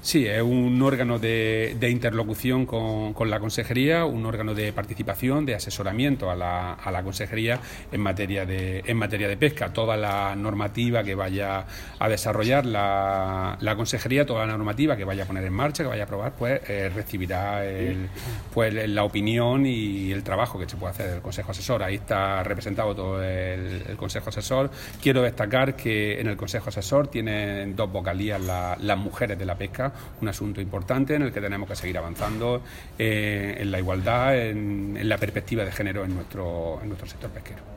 Sí, es un órgano de interlocución con la Consejería, un órgano de participación, de asesoramiento a la Consejería en materia de pesca. Toda la normativa que vaya a desarrollar la Consejería, toda la normativa que vaya a poner en marcha, que vaya a aprobar, pues recibirá la opinión y el trabajo que se puede hacer del Consejo Asesor. Ahí está representado todo el Consejo Asesor. Quiero destacar que en el Consejo Asesor tienen 2 vocalías las mujeres de la pesca, un asunto importante en el que tenemos que seguir avanzando en la igualdad, en la perspectiva de género en nuestro sector pesquero.